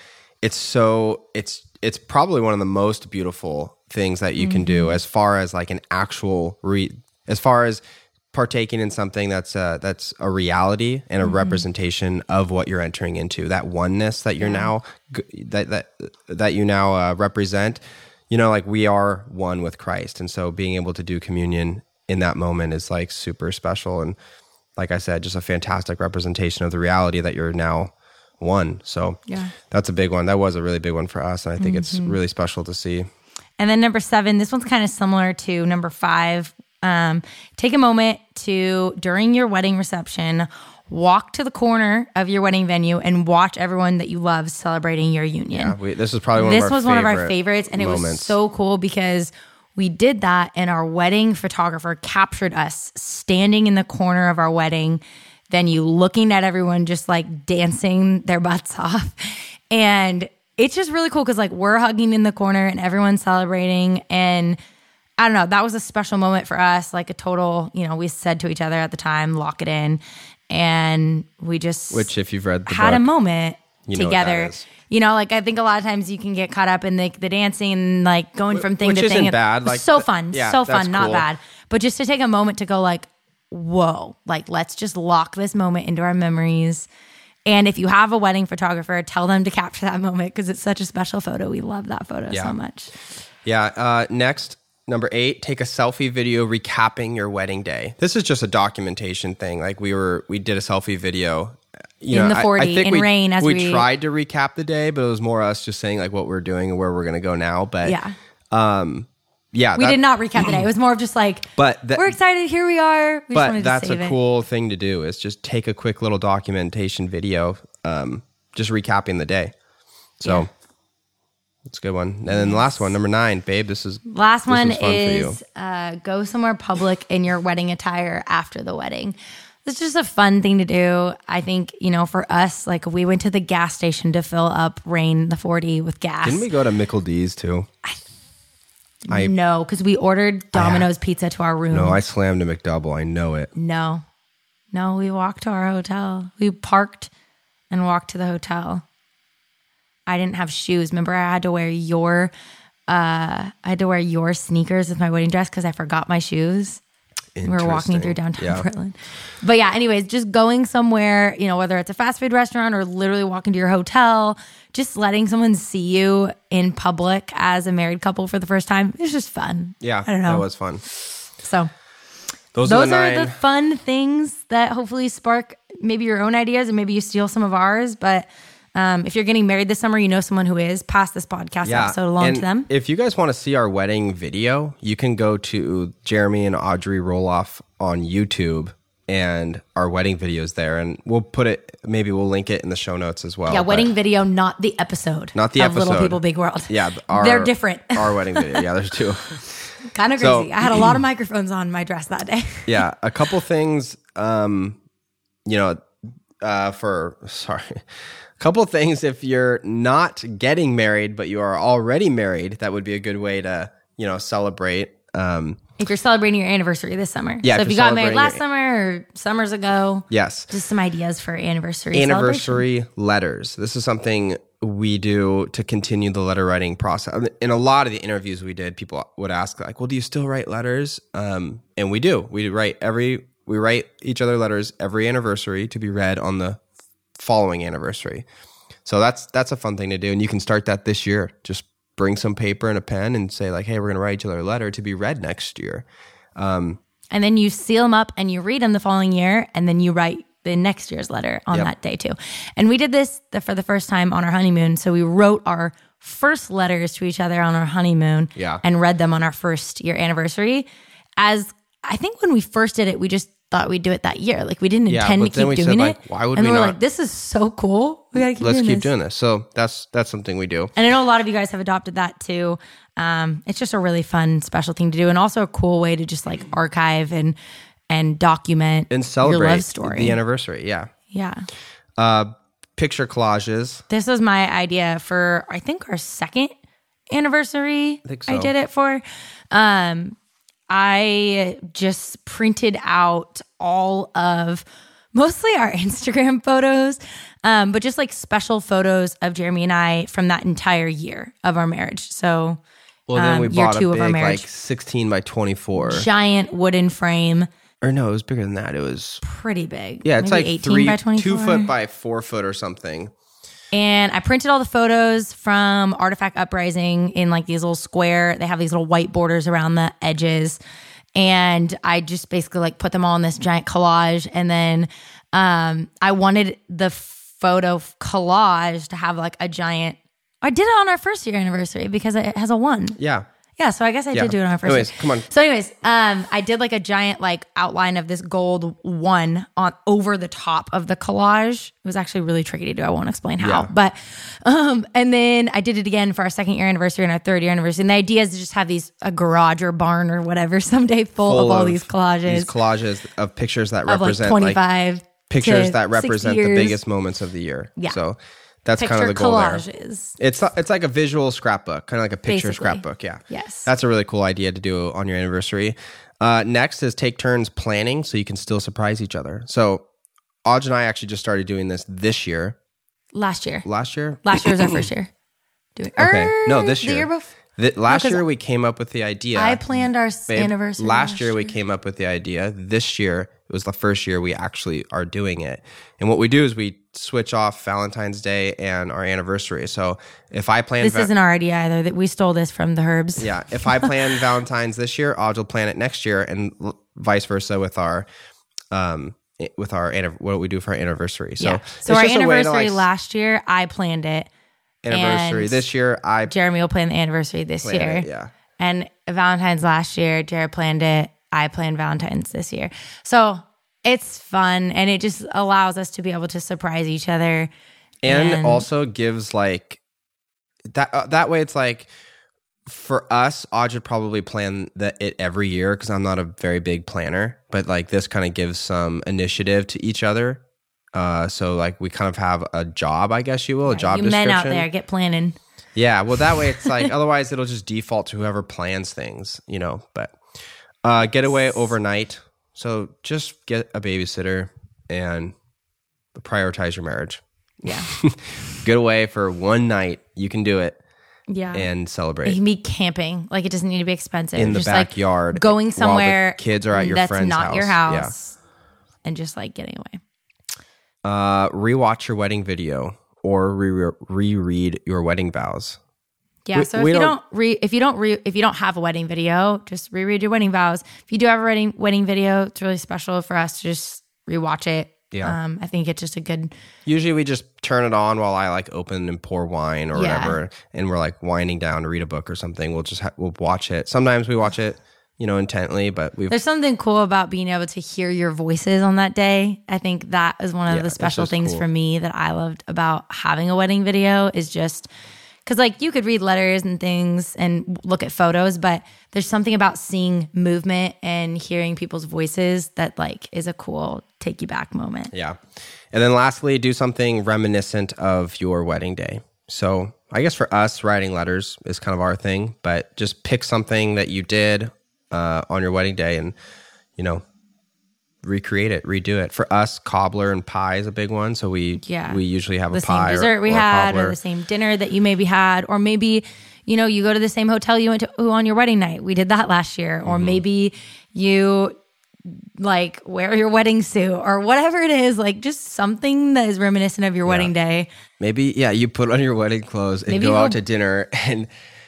it's probably one of the most beautiful things that you can do as far as an actual as far as partaking in something that's a reality and a representation of what you're entering into, that oneness that you're now that you now represent. We are one with Christ. And so being able to do communion in that moment is super special. And like I said, just a fantastic representation of the reality that you're now one. So that's a big one. That was a really big one for us. And I think it's really special to see. And then number 7, this one's kind of similar to number 5. Take a moment to, during your wedding reception, walk to the corner of your wedding venue and watch everyone that you love celebrating your union. Yeah, this was probably one of our favorites, and moments. It was so cool because we did that, and our wedding photographer captured us standing in the corner of our wedding venue, looking at everyone just dancing their butts off, and it's just really cool because we're hugging in the corner and everyone's celebrating, and I don't know, that was a special moment for us, a total, we said to each other at the time, lock it in. And we just, which if you've read the had book, a moment together. I think a lot of times you can get caught up in the dancing and going from thing which to thing. Isn't bad. So fun, so fun, cool. not bad. But just to take a moment to go whoa, let's just lock this moment into our memories. And if you have a wedding photographer, tell them to capture that moment because it's such a special photo. We love that photo so much. Yeah. Next. Number 8, take a selfie video recapping your wedding day. This is just a documentation thing. We did a selfie video. In the 40, I think in rain. As we tried to recap the day, but it was more us just saying what we're doing and where we're going to go now. But we did not recap the day. It was more of just we're excited. Here we are. But that's a cool thing to do is just take a quick little documentation video, just recapping the day. So. Yeah. That's a good one. And then the last one, number 9, babe, last one is go somewhere public in your wedding attire after the wedding. It's just a fun thing to do. I think, for us, we went to the gas station to fill up Rain the 40 with gas. Didn't we go to Mickle D's too? No, because we ordered Domino's pizza to our room. No, I slammed a McDouble. I know it. No, we walked to our hotel. We parked and walked to the hotel. I didn't have shoes. Remember, I had to wear your sneakers with my wedding dress because I forgot my shoes. We were walking through downtown Portland. But anyways, just going somewhere, whether it's a fast food restaurant or literally walking to your hotel, just letting someone see you in public as a married couple for the first time. It's just fun. Yeah, I don't know. That was fun. So those are the fun things that hopefully spark maybe your own ideas and maybe you steal some of ours. But if you're getting married this summer, someone who is, pass this podcast episode along to them. If you guys want to see our wedding video, you can go to Jeremy and Audrey Roloff on YouTube, and our wedding video's there. And we'll link it in the show notes as well. Yeah, wedding video, not the episode. Not the episode. Little People, Big World. Yeah. They're different. Our wedding video. Yeah, there's 2. Kind of crazy. I had a lot of microphones on my dress that day. Yeah, a couple things, a couple of things. If you're not getting married, but you are already married, that would be a good way to, celebrate. If you're celebrating your anniversary this summer. Yeah, So if you got married last summer or summers ago. Yes. Just some ideas for anniversary letters. This is something we do to continue the letter writing process. In a lot of the interviews we did, people would ask like, well, do you still write letters? And we do. We write each other letters every anniversary to be read on the following anniversary. So that's a fun thing to do. And you can start that this year. Just bring some paper and a pen and say like, hey, we're going to write each other a letter to be read next year. And then you seal them up and you read them the following year, and then you write the next year's letter on that day too. And we did this for the first time on our honeymoon. So we wrote our first letters to each other on our honeymoon and read them on our first year anniversary. As I think when we first did it, we just thought we'd do it that year. Like we didn't intend to keep doing it. Why would and we we're not? like, this is so cool. We gotta keep doing this. So that's something we do. And I know a lot of you guys have adopted that too. It's just a really fun, special thing to do, and also a cool way to just like archive and document and celebrate your love story. The anniversary. Yeah. Picture collages. This was my idea for, I think, our second anniversary. I think so. I did it for. I just printed out all of mostly our Instagram photos, but just like special photos of Jeremy and I from that entire year of our marriage. So, then we bought year 2 a of our big, marriage, like 16 by 24 giant wooden frame. Or no, it was bigger than that. It was pretty big. Yeah, it's maybe like 18 by 24. 2 foot by 4 foot or something. And I printed all the photos from Artifact Uprising in like these little square. They have these little white borders around the edges. And I just basically like put them all in this giant collage. And then I wanted the photo collage to have like a giant, I did it on our first year anniversary because it has a 1. Yeah. Yeah, so I guess I did do it on our first Anyways, year. come on. So anyways, I did like a giant like outline of this gold 1 on over the top of the collage. It was actually really tricky to do. I won't explain how. Yeah. But and then I did it again for our 2nd year anniversary and our 3rd year anniversary. And the idea is to just have a garage or barn or whatever someday full of all these collages. These collages of pictures that of represent like 25 pictures to that represent 60 the years. biggest moments of the year. Yeah. So that's Picture kind of the goal collages. there. It's like a visual scrapbook, kind of like a picture Basically. scrapbook. Yeah. Yes. That's a really cool idea to do on your anniversary. Next is take turns planning so you can still surprise each other. So Aj and I actually just started doing this year. Last year. Last year? Last year was our first year. Okay. No, this year. The year before. Last year we came up with the idea. I planned our Babe, anniversary. Last year we came up with the idea. This year it was the first year we actually are doing it. And what we do is we switch off Valentine's Day and our anniversary. So if I plan, this isn't our idea either. That we stole this from the Herbs. Yeah, if I plan Valentine's this year, Aj will plan it next year, and vice versa with our what we do for our anniversary. So, so our anniversary last year, I planned it. Anniversary this year, Jeremy will plan the anniversary this year. It, yeah. And Valentine's last year, Jared planned it. I planned Valentine's this year. So it's fun, and it just allows us to be able to surprise each other. And also gives like that way it's like for us, Aj would probably plan it every year because I'm not a very big planner, but like this kind of gives some initiative to each other. So like we kind of have a job, I guess you will, a job description. Men out there, get planning. Yeah, well that way it's like otherwise it'll just default to whoever plans things, but get away overnight. So just get a babysitter and prioritize your marriage. Yeah. Get away for one night. You can do it. Yeah. And celebrate. It can be camping. Like it doesn't need to be expensive. In the just backyard. Like going somewhere. While the kids are at your friend's house. That's not your house. Yeah. And just like getting away. Rewatch your wedding video or reread your wedding vows. Yeah, so if you don't have a wedding video, just reread your wedding vows. If you do have a wedding video, it's really special for us to just rewatch it. Yeah. I think it's just a good. Usually we just turn it on while I like open and pour wine or whatever, and we're like winding down to read a book or something. We'll just we'll watch it. Sometimes we watch it, intently, but there's something cool about being able to hear your voices on that day. I think that is one of the special things for me that I loved about having a wedding video is just. Because like you could read letters and things and look at photos, but there's something about seeing movement and hearing people's voices that like is a cool take you back moment. Yeah. And then lastly, do something reminiscent of your wedding day. So I guess for us, writing letters is kind of our thing, but just pick something that you did on your wedding day and, recreate it, redo it. For us, cobbler and pie is a big one. So we usually have a pie the same dessert we had, or the same dinner that you maybe had, or maybe, you go to the same hotel you went to on your wedding night. We did that last year. Or maybe you wear your wedding suit or whatever it is, just something that is reminiscent of your wedding day. Maybe, you put on your wedding clothes and go out to dinner and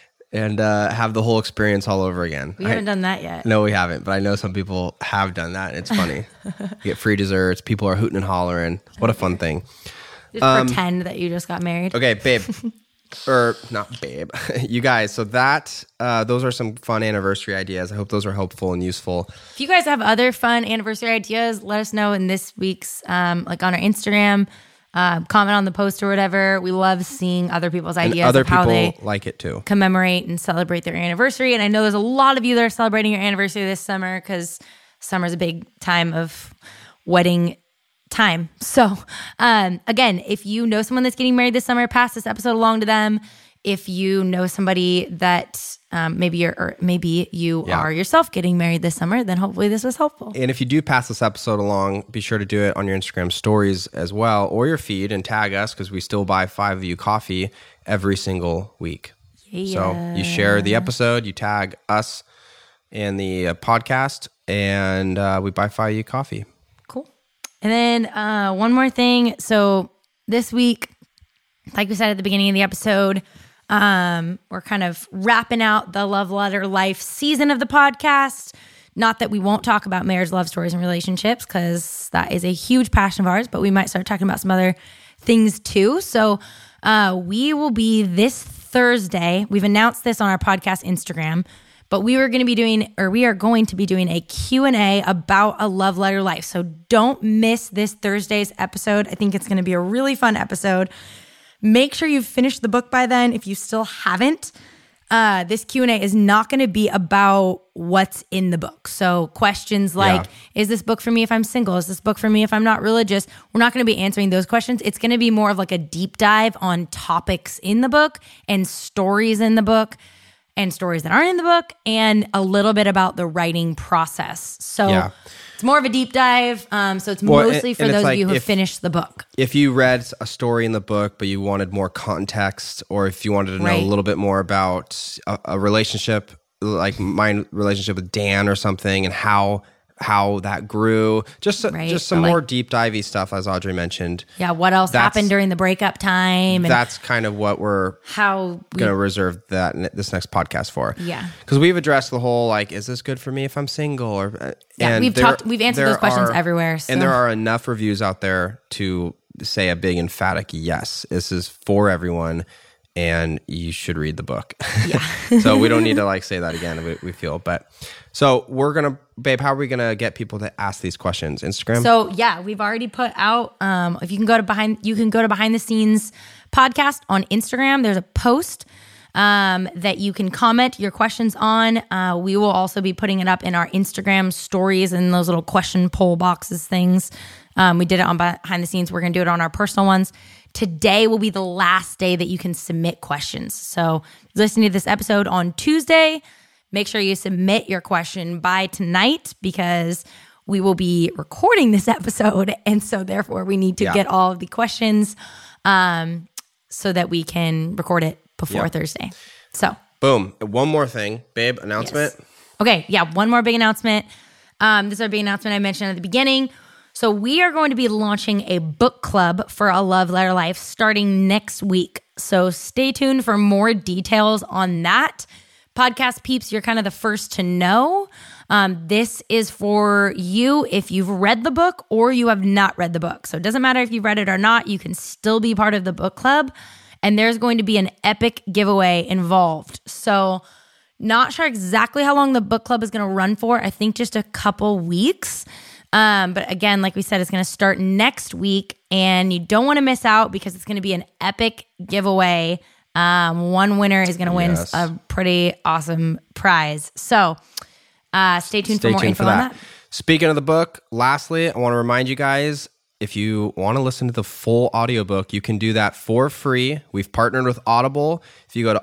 have the whole experience all over again. We haven't done that yet. No, we haven't, but I know some people have done that. And it's funny. You get free desserts. People are hooting and hollering. What a fun thing. Just pretend that you just got married. Okay, babe. Or not babe. You guys, so those are some fun anniversary ideas. I hope those are helpful and useful. If you guys have other fun anniversary ideas, let us know in this week's, on our Instagram, comment on the post or whatever. We love seeing other people's ideas and other of how people they like it too. Commemorate and celebrate their anniversary. And I know there's a lot of you that are celebrating your anniversary this summer because summer is a big time of wedding time. So again, if you know someone that's getting married this summer, pass this episode along to them. If you know somebody that maybe you are yourself getting married this summer, then hopefully this was helpful. And if you do pass this episode along, be sure to do it on your Instagram stories as well, or your feed, and tag us because we still buy 5 of you coffee every single week. Yeah. So you share the episode, you tag us and the podcast, and we buy 5 of you coffee. Cool. And then one more thing. So this week, like we said at the beginning of the episode, we're kind of wrapping out the Love Letter Life season of the podcast. Not that we won't talk about marriage, love stories, and relationships, because that is a huge passion of ours, but we might start talking about some other things too. So we will be this Thursday. We've announced this on our podcast Instagram, but we are going to be doing a Q&A about a love letter life. So don't miss this Thursday's episode. I think it's going to be a really fun episode. Make sure you've finished the book by then. If you still haven't, this Q&A is not going to be about what's in the book. So questions like, is this book for me if I'm single? Is this book for me if I'm not religious? We're not going to be answering those questions. It's going to be more of a deep dive on topics in the book and stories in the book and stories that aren't in the book, and a little bit about the writing process. So it's more of a deep dive. So it's mostly for those of you who have finished the book. If you read a story in the book, but you wanted more context, or if you wanted to know a little bit more about a relationship, like my relationship with Dan or something, and how that grew, just some more deep divey stuff, as Audrey mentioned. Yeah, what else happened during the breakup time? And that's kind of what we're going to reserve this next podcast for. Yeah, because we've addressed the whole is this good for me if I'm single? Or we've answered those questions everywhere, so. And there are enough reviews out there to say a big emphatic yes. This is for everyone, and you should read the book. Yeah. So we don't need to say that again. We feel, but so we're gonna, babe. How are we gonna get people to ask these questions? Instagram. So we've already put out. If you can go to behind the scenes podcast on Instagram. There's a post that you can comment your questions on. We will also be putting it up in our Instagram stories and those little question poll boxes things. We did it on behind the scenes. We're gonna do it on our personal ones. Today will be the last day that you can submit questions. So listening to this episode on Tuesday, make sure you submit your question by tonight, because we will be recording this episode. And so therefore we need to get all of the questions so that we can record it before Thursday. So boom. One more thing, babe, announcement. Yes. Okay. Yeah. One more big announcement. This is our big announcement I mentioned at the beginning. So we are going to be launching a book club for A Love Letter Life starting next week. So stay tuned for more details on that. Podcast peeps, you're kind of the first to know. This is for you if you've read the book or you have not read the book. So it doesn't matter if you've read it or not, you can still be part of the book club. And there's going to be an epic giveaway involved. So not sure exactly how long the book club is going to run for. I think just a couple weeks. But again, like we said, it's going to start next week, and you don't want to miss out because it's going to be an epic giveaway. One winner is going to win a pretty awesome prize. So stay tuned for more info on that. Speaking of the book, lastly, I want to remind you guys, if you want to listen to the full audiobook, you can do that for free. We've partnered with Audible. If you go to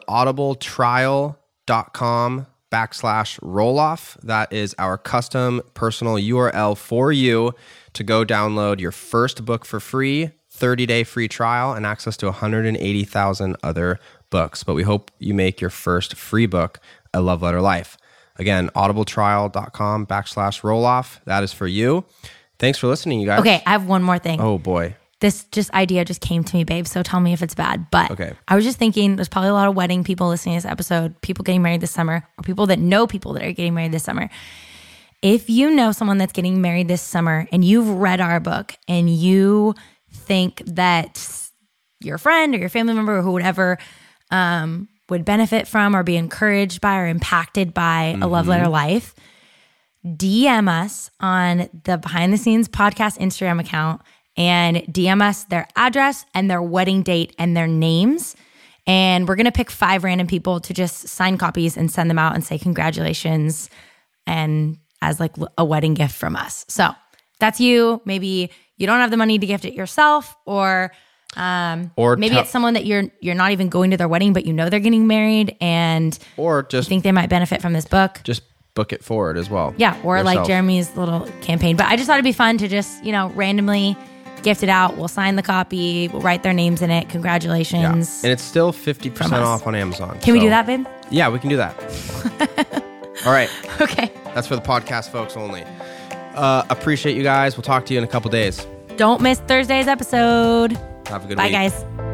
audibletrial.com/Roloff, that is our custom personal URL for you to go download your first book for free, 30-day free trial, and access to 180,000 other books. But we hope you make your first free book a love letter life. Again, audibletrial.com/Roloff. That is for you. Thanks for listening, you guys. Okay, I have one more thing. Oh, boy. This idea just came to me, babe, so tell me if it's bad. But okay. I was just thinking there's probably a lot of wedding people listening to this episode, people getting married this summer, or people that know people that are getting married this summer. If you know someone that's getting married this summer and you've read our book and you think that your friend or your family member or whatever would benefit from or be encouraged by or impacted by a love letter life, DM us on the Behind the Scenes Podcast Instagram account and DM us their address and their wedding date and their names. And we're going to pick 5 random people to just sign copies and send them out and say congratulations and as like a wedding gift from us. So that's you. Maybe you don't have the money to gift it yourself, or maybe it's someone that you're not even going to their wedding, but you know they're getting married and or just think they might benefit from this book. Just book it forward as well. Yeah, or yourself. like Jeremy's little campaign. But I just thought it'd be fun to just, randomly gift it out. We'll sign the copy. We'll write their names in it. Congratulations. Yeah. And it's still 50% off on Amazon. Can we do that, babe? Yeah, we can do that. All right. Okay. That's for the podcast folks only. Appreciate you guys. We'll talk to you in a couple days. Don't miss Thursday's episode. Have a good Bye, week. guys.